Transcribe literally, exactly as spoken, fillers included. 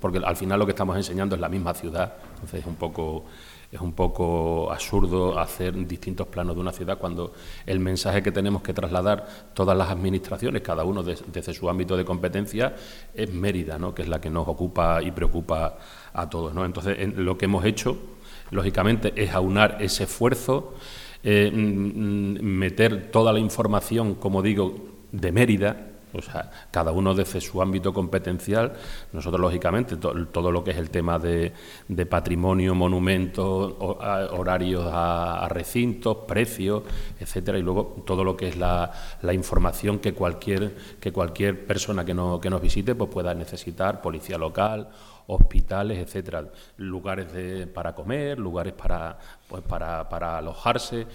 porque al final lo que estamos enseñando es la misma ciudad, entonces es un poco... Es un poco absurdo hacer distintos planos de una ciudad cuando el mensaje que tenemos que trasladar todas las administraciones, cada uno desde, desde su ámbito de competencia, es Mérida, ¿no?, que es la que nos ocupa y preocupa a todos, ¿no? Entonces, en, lo que hemos hecho, lógicamente, es aunar ese esfuerzo, eh, meter toda la información, como digo, de Mérida. O sea, cada uno desde su ámbito competencial. Nosotros, lógicamente, to, todo lo que es el tema de, de patrimonio, monumentos, o, a, horarios a, a recintos, precios, etcétera, y luego todo lo que es la, la información que cualquier, que cualquier persona que, no, que nos visite pues pueda necesitar, policía local, hospitales, etcétera, lugares de, para comer, lugares para, pues para, para alojarse.